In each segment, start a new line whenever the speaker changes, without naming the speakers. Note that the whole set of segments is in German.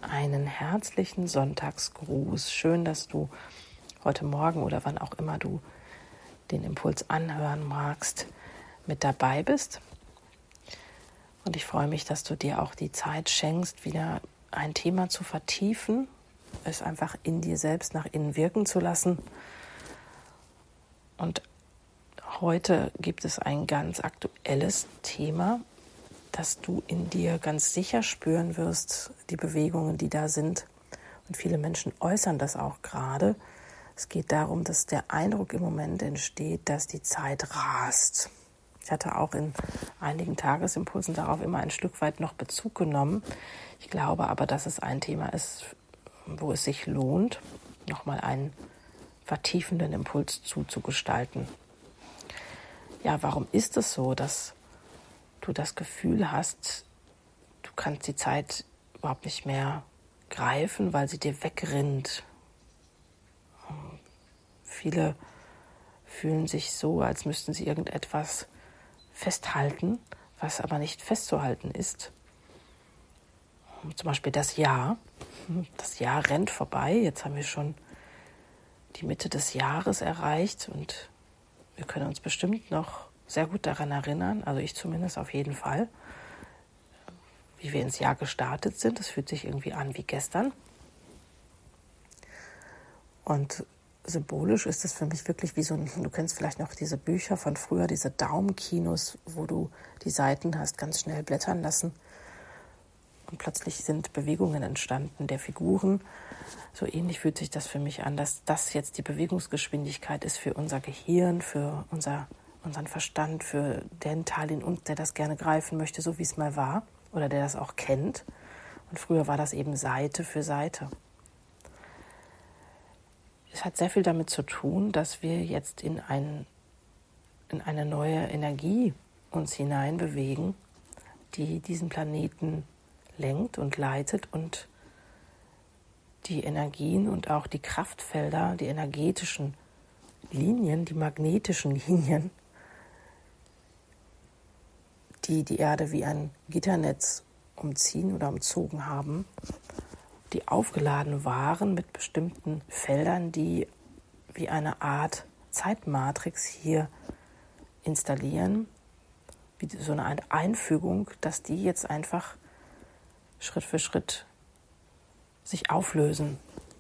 einen herzlichen Sonntagsgruß. Schön, dass du heute Morgen oder wann auch immer du den Impuls anhören magst, mit dabei bist. Und ich freue mich, dass du dir auch die Zeit schenkst, wieder ein Thema zu vertiefen, es einfach in dir selbst nach innen wirken zu lassen. Und heute gibt es ein ganz aktuelles Thema, dass du in dir ganz sicher spüren wirst, die Bewegungen, die da sind. Und viele Menschen äußern das auch gerade. Es geht darum, dass der Eindruck im Moment entsteht, dass die Zeit rast. Ich hatte auch in einigen Tagesimpulsen darauf immer ein Stück weit noch Bezug genommen. Ich glaube aber, dass es ein Thema ist, wo es sich lohnt, nochmal einen vertiefenden Impuls zuzugestalten. Ja, warum ist es so, dass du das Gefühl hast, du kannst die Zeit überhaupt nicht mehr greifen, weil sie dir wegrinnt? Viele fühlen sich so, als müssten sie irgendetwas festhalten, was aber nicht festzuhalten ist. Zum Beispiel das Jahr. Das Jahr rennt vorbei. Jetzt haben wir schon die Mitte des Jahres erreicht und wir können uns bestimmt noch sehr gut daran erinnern, also ich zumindest auf jeden Fall, wie wir ins Jahr gestartet sind. Das fühlt sich irgendwie an wie gestern. Und symbolisch ist es für mich wirklich wie so ein, du kennst vielleicht noch diese Bücher von früher, diese Daumenkinos, wo du die Seiten hast ganz schnell blättern lassen. Und plötzlich sind Bewegungen entstanden der Figuren. So ähnlich fühlt sich das für mich an, dass das jetzt die Bewegungsgeschwindigkeit ist für unser Gehirn, für unseren Verstand, für den Teil in uns, der das gerne greifen möchte, so wie es mal war, oder der das auch kennt. Und früher war das eben Seite für Seite. Es hat sehr viel damit zu tun, dass wir jetzt in eine neue Energie uns hineinbewegen, die diesen Planeten lenkt und leitet und die Energien und auch die Kraftfelder, die energetischen Linien, die magnetischen Linien, die die Erde wie ein Gitternetz umziehen oder umzogen haben, die aufgeladen waren mit bestimmten Feldern, die wie eine Art Zeitmatrix hier installieren, wie so eine Art Einfügung, dass die jetzt einfach Schritt für Schritt sich auflösen.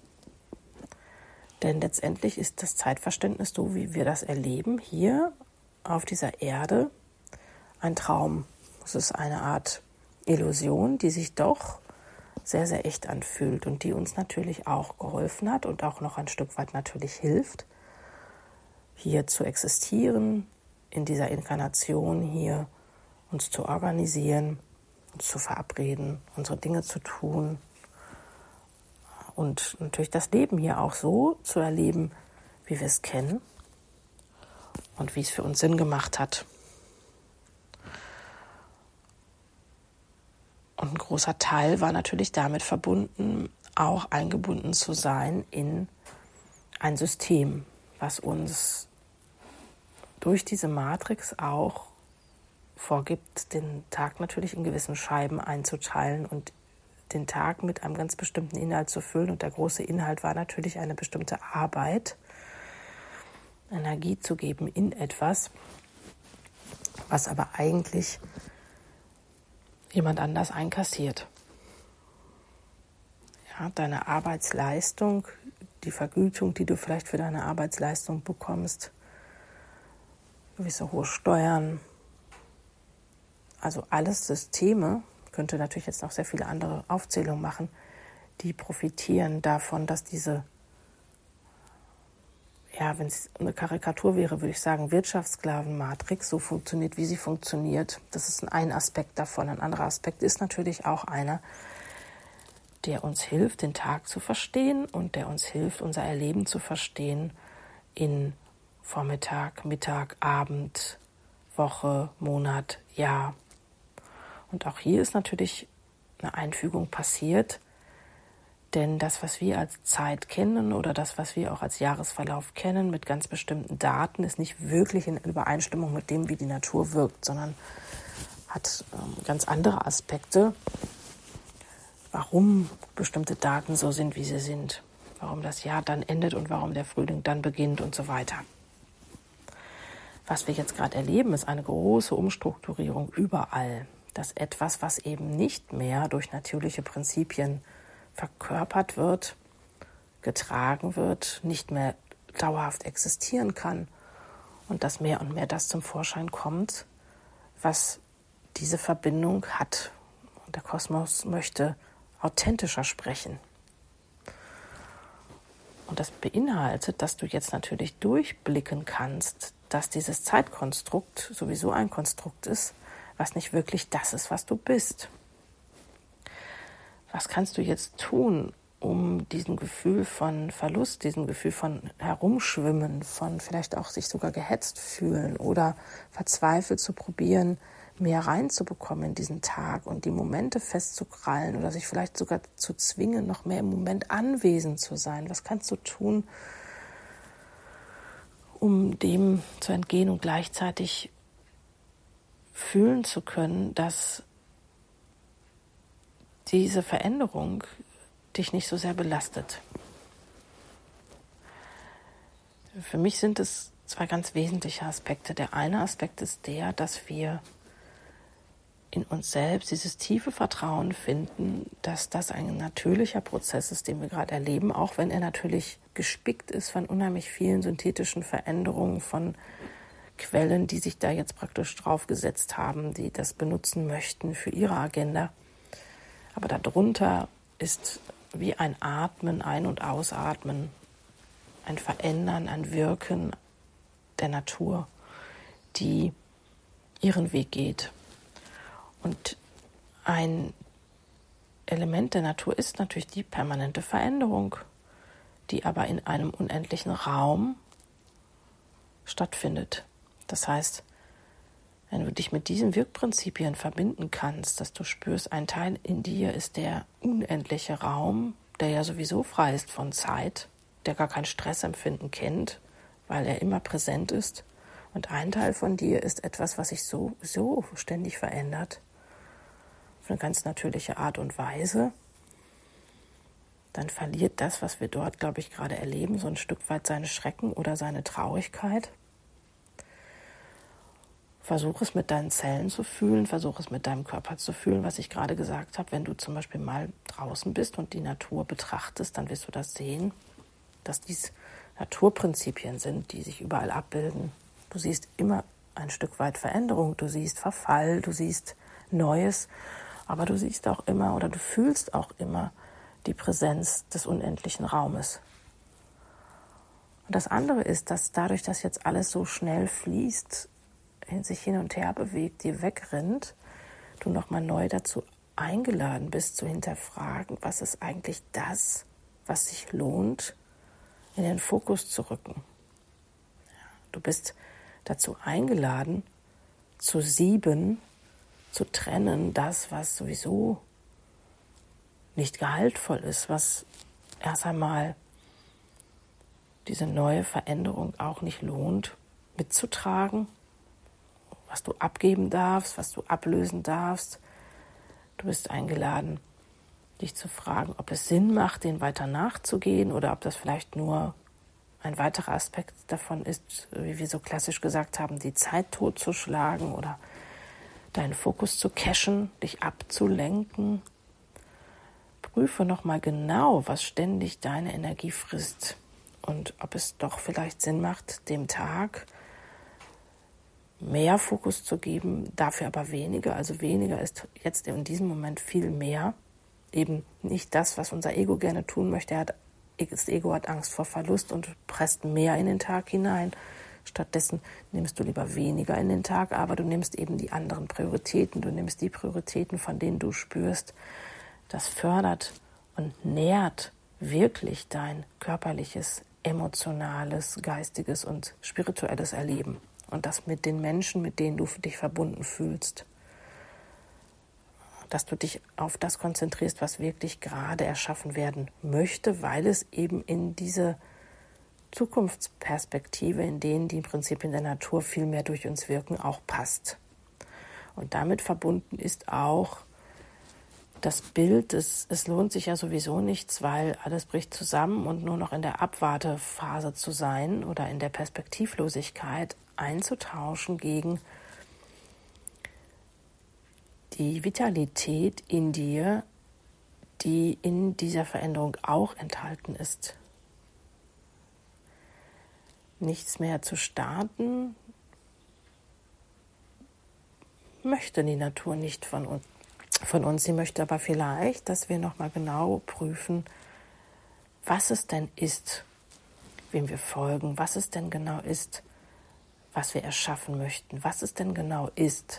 Denn letztendlich ist das Zeitverständnis, so wie wir das erleben, hier auf dieser Erde ein Traum. Es ist eine Art Illusion, die sich doch sehr, sehr echt anfühlt und die uns natürlich auch geholfen hat und auch noch ein Stück weit natürlich hilft, hier zu existieren, in dieser Inkarnation hier uns zu organisieren, uns zu verabreden, unsere Dinge zu tun und natürlich das Leben hier auch so zu erleben, wie wir es kennen und wie es für uns Sinn gemacht hat. Und ein großer Teil war natürlich damit verbunden, auch eingebunden zu sein in ein System, was uns durch diese Matrix auch vorgibt, den Tag natürlich in gewissen Scheiben einzuteilen und den Tag mit einem ganz bestimmten Inhalt zu füllen. Und der große Inhalt war natürlich eine bestimmte Arbeit, Energie zu geben in etwas, was aber eigentlich jemand anders einkassiert. Ja, deine Arbeitsleistung, die Vergütung, die du vielleicht für deine Arbeitsleistung bekommst, gewisse hohe Steuern, also alles Systeme, könnte natürlich jetzt noch sehr viele andere Aufzählungen machen, die profitieren davon, dass diese, ja, wenn es eine Karikatur wäre, würde ich sagen, Wirtschaftssklavenmatrix so funktioniert, wie sie funktioniert. Das ist ein Aspekt davon. Ein anderer Aspekt ist natürlich auch einer, der uns hilft, den Tag zu verstehen und der uns hilft, unser Erleben zu verstehen in Vormittag, Mittag, Abend, Woche, Monat, Jahr. Und auch hier ist natürlich eine Einfügung passiert, denn das, was wir als Zeit kennen oder das, was wir auch als Jahresverlauf kennen mit ganz bestimmten Daten, ist nicht wirklich in Übereinstimmung mit dem, wie die Natur wirkt, sondern hat ganz andere Aspekte, warum bestimmte Daten so sind, wie sie sind, warum das Jahr dann endet und warum der Frühling dann beginnt und so weiter. Was wir jetzt gerade erleben, ist eine große Umstrukturierung überall. Dass etwas, was eben nicht mehr durch natürliche Prinzipien verkörpert wird, getragen wird, nicht mehr dauerhaft existieren kann und dass mehr und mehr das zum Vorschein kommt, was diese Verbindung hat. Und der Kosmos möchte authentischer sprechen. Und das beinhaltet, dass du jetzt natürlich durchblicken kannst, dass dieses Zeitkonstrukt sowieso ein Konstrukt ist, was nicht wirklich das ist, was du bist. Was kannst du jetzt tun, um diesem Gefühl von Verlust, diesem Gefühl von Herumschwimmen, von vielleicht auch sich sogar gehetzt fühlen oder verzweifelt zu probieren, mehr reinzubekommen in diesen Tag und die Momente festzukrallen oder sich vielleicht sogar zu zwingen, noch mehr im Moment anwesend zu sein? Was kannst du tun, um dem zu entgehen und gleichzeitig fühlen zu können, dass diese Veränderung dich nicht so sehr belastet? Für mich sind es zwei ganz wesentliche Aspekte. Der eine Aspekt ist der, dass wir in uns selbst dieses tiefe Vertrauen finden, dass das ein natürlicher Prozess ist, den wir gerade erleben, auch wenn er natürlich gespickt ist von unheimlich vielen synthetischen Veränderungen, von Quellen, die sich da jetzt praktisch draufgesetzt haben, die das benutzen möchten für ihre Agenda. Aber darunter ist wie ein Atmen, Ein- und Ausatmen, ein Verändern, ein Wirken der Natur, die ihren Weg geht. Und ein Element der Natur ist natürlich die permanente Veränderung, die aber in einem unendlichen Raum stattfindet. Das heißt, wenn du dich mit diesen Wirkprinzipien verbinden kannst, dass du spürst, ein Teil in dir ist der unendliche Raum, der ja sowieso frei ist von Zeit, der gar kein Stressempfinden kennt, weil er immer präsent ist. Und ein Teil von dir ist etwas, was sich so ständig verändert, auf eine ganz natürliche Art und Weise. Dann verliert das, was wir dort, glaube ich, gerade erleben, so ein Stück weit seine Schrecken oder seine Traurigkeit. Versuch es mit deinen Zellen zu fühlen, versuch es mit deinem Körper zu fühlen, was ich gerade gesagt habe. Wenn du zum Beispiel mal draußen bist und die Natur betrachtest, dann wirst du das sehen, dass dies Naturprinzipien sind, die sich überall abbilden. Du siehst immer ein Stück weit Veränderung, du siehst Verfall, du siehst Neues, aber du siehst auch immer oder du fühlst auch immer die Präsenz des unendlichen Raumes. Und das andere ist, dass dadurch, dass jetzt alles so schnell fließt, sich hin und her bewegt, dir wegrennt, du nochmal neu dazu eingeladen bist, zu hinterfragen, was ist eigentlich das, was sich lohnt, in den Fokus zu rücken. Du bist dazu eingeladen, zu sieben, zu trennen, das, was sowieso nicht gehaltvoll ist, was erst einmal diese neue Veränderung auch nicht lohnt, mitzutragen, was du abgeben darfst, was du ablösen darfst. Du bist eingeladen, dich zu fragen, ob es Sinn macht, den weiter nachzugehen oder ob das vielleicht nur ein weiterer Aspekt davon ist, wie wir so klassisch gesagt haben, die Zeit totzuschlagen oder deinen Fokus zu cachen, dich abzulenken. Prüfe nochmal genau, was ständig deine Energie frisst und ob es doch vielleicht Sinn macht, dem Tag mehr Fokus zu geben, dafür aber weniger. Also weniger ist jetzt in diesem Moment viel mehr. Eben nicht das, was unser Ego gerne tun möchte. Das Ego hat Angst vor Verlust und presst mehr in den Tag hinein. Stattdessen nimmst du lieber weniger in den Tag, aber du nimmst eben die anderen Prioritäten. Du nimmst die Prioritäten, von denen du spürst, das fördert und nährt wirklich dein körperliches, emotionales, geistiges und spirituelles Erleben. Und das mit den Menschen, mit denen du dich verbunden fühlst. Dass du dich auf das konzentrierst, was wirklich gerade erschaffen werden möchte, weil es eben in diese Zukunftsperspektive, in denen die Prinzipien der Natur viel mehr durch uns wirken, auch passt. Und damit verbunden ist auch das Bild, es lohnt sich ja sowieso nichts, weil alles bricht zusammen und nur noch in der Abwartephase zu sein oder in der Perspektivlosigkeit einzutauschen gegen die Vitalität in dir, die in dieser Veränderung auch enthalten ist. Nichts mehr zu starten, möchte die Natur nicht von uns. Sie möchte aber vielleicht, dass wir nochmal genau prüfen, was es denn ist, wem wir folgen, was es denn genau ist, was wir erschaffen möchten, was es denn genau ist,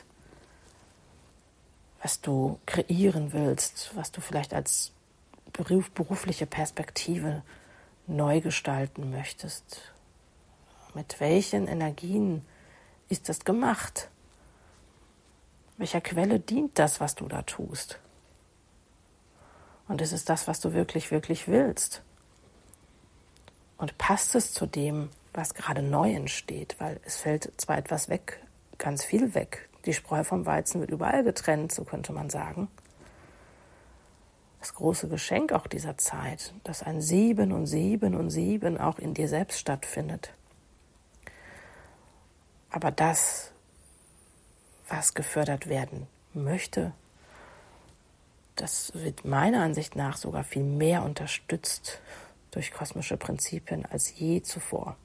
was du kreieren willst, was du vielleicht als berufliche Perspektive neu gestalten möchtest. Mit welchen Energien ist das gemacht? Welcher Quelle dient das, was du da tust? Und ist es das, was du wirklich, wirklich willst? Und passt es zu dem, was gerade neu entsteht? Weil es fällt zwar etwas weg, ganz viel weg. Die Spreu vom Weizen wird überall getrennt, so könnte man sagen. Das große Geschenk auch dieser Zeit, dass ein Sieben und Sieben und Sieben auch in dir selbst stattfindet. Aber das, was gefördert werden möchte, das wird meiner Ansicht nach sogar viel mehr unterstützt durch kosmische Prinzipien als je zuvor.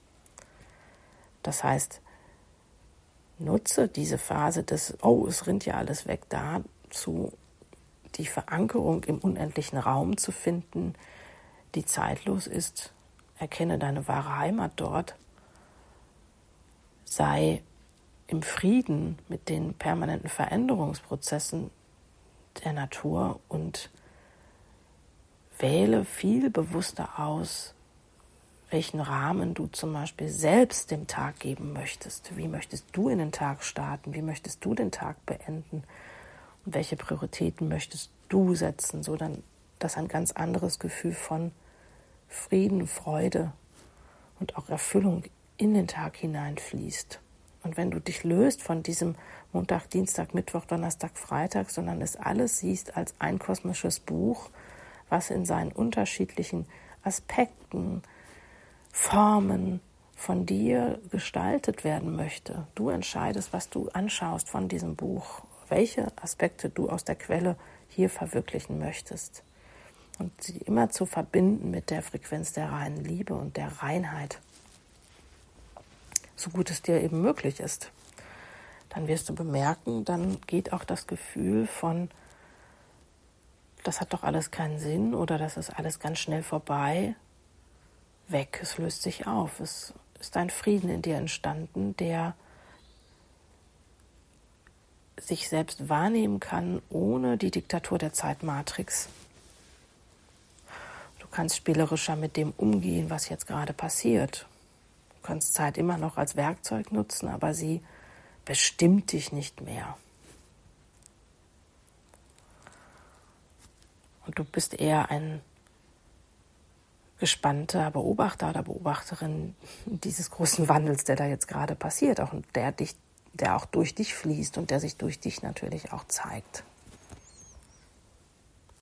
Das heißt, nutze diese Phase des, es rinnt ja alles weg, dazu die Verankerung im unendlichen Raum zu finden, die zeitlos ist. Erkenne deine wahre Heimat dort. Sei im Frieden mit den permanenten Veränderungsprozessen der Natur und wähle viel bewusster aus, welchen Rahmen du zum Beispiel selbst dem Tag geben möchtest. Wie möchtest du in den Tag starten? Wie möchtest du den Tag beenden? Und welche Prioritäten möchtest du setzen, so dass ein ganz anderes Gefühl von Frieden, Freude und auch Erfüllung in den Tag hineinfließt. Und wenn du dich löst von diesem Montag, Dienstag, Mittwoch, Donnerstag, Freitag, sondern es alles siehst als ein kosmisches Buch, was in seinen unterschiedlichen Aspekten, Formen von dir gestaltet werden möchte. Du entscheidest, was du anschaust von diesem Buch, welche Aspekte du aus der Quelle hier verwirklichen möchtest. Und sie immer zu verbinden mit der Frequenz der reinen Liebe und der Reinheit, so gut es dir eben möglich ist. Dann wirst du bemerken, dann geht auch das Gefühl von, das hat doch alles keinen Sinn oder das ist alles ganz schnell vorbei, weg. Es löst sich auf. Es ist ein Frieden in dir entstanden, der sich selbst wahrnehmen kann, ohne die Diktatur der Zeitmatrix. Du kannst spielerischer mit dem umgehen, was jetzt gerade passiert. Du kannst Zeit immer noch als Werkzeug nutzen, aber sie bestimmt dich nicht mehr. Und du bist eher ein gespannter Beobachter oder Beobachterin dieses großen Wandels, der da jetzt gerade passiert, auch der auch durch dich fließt und der sich durch dich natürlich auch zeigt.